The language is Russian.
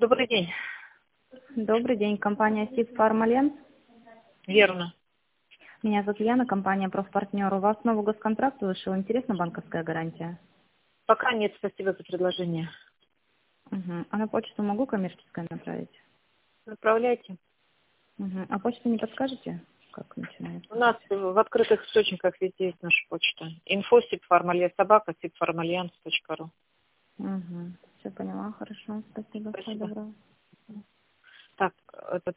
Добрый день. Добрый день, компания СИП Фармален. Верно. Меня зовут Яна, компания профпартнер. У вас новый госконтракт вышел, интересна банковская гарантия? Пока нет, спасибо за предложение. Угу. А на почту могу коммерческое направить? Направляйте. Угу. А почту не подскажете, как У начинается? нас в открытых источниках везде есть наша почта. info@sipfarmalia.собака.sipfarmalians.ru. Угу. Все поняла, хорошо, спасибо, всего Спасибо. доброго. Так, этот